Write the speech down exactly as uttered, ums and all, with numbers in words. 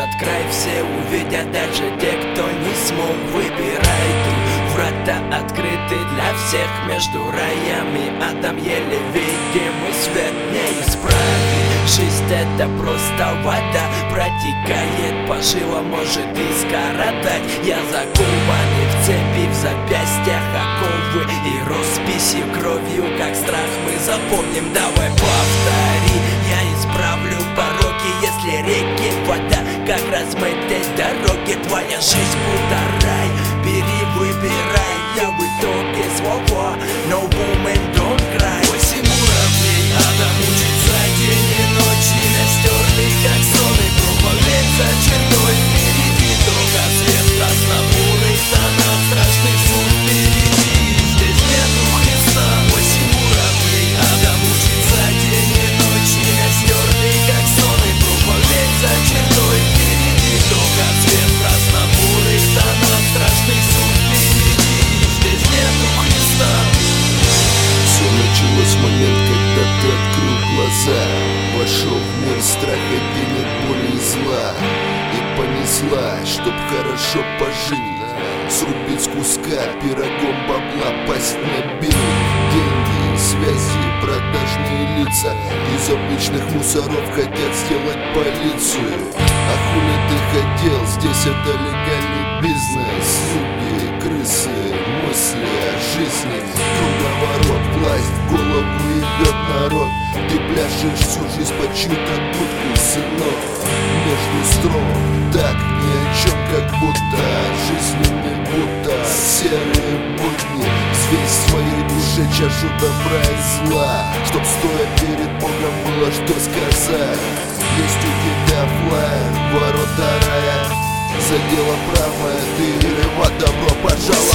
этот край все увидят, даже те, кто не смог. Выбирай ты, врата открыты для всех. Между раем и адом еле видимый свет неисправим. Жизнь это просто вода, протекает по жилам, может и скоротать. Я закованный в цепи, в запястьях оковы и росписью кровью, как страх мы запомним. Давай повтори, я исправлю пороки, если реки вода, как размытые дороги. Твоя жизнь будто рай, бери, выбирай, я в итоге свобод. No woman, don't cry. Восемь уровней ада мучится день и ночь, имя стертый, как сон, и проповедь за чертой. Впереди только свет краснобурых тонов, страшный суд впереди, здесь нету Христа. Восемь уровней ада мучится день и ночь, имя стертый, как сон, и проповедь за чертой. Впереди только свет краснобурых тонов, страшный суд впереди, здесь нету Христа. Все началось в момент, когда ты открыл глаза, вошел в мир страха, где нет боли и зла, и понеслась, чтоб хорошо пожить, срубить с куска пирогом бабла, пасть на биру. Деньги, связи, продажные лица из обычных мусоров хотят сделать полицию. А хули ты хотел, здесь это легальный бизнес. Люди, крысы, мысли о жизни, круговорот, власть в голову ебет народ. Ты пляшешь всю жизнь под чью-то дудку, сынок, между строк. Так ни о чем, как будто жизнь не будто серые будни. Взвесь в своей душе чашу добра и зла, чтоб стоя перед Богом было что сказать. Есть у тебя флаер, ворота рая, за дело правое ты в ад добро пожаловать.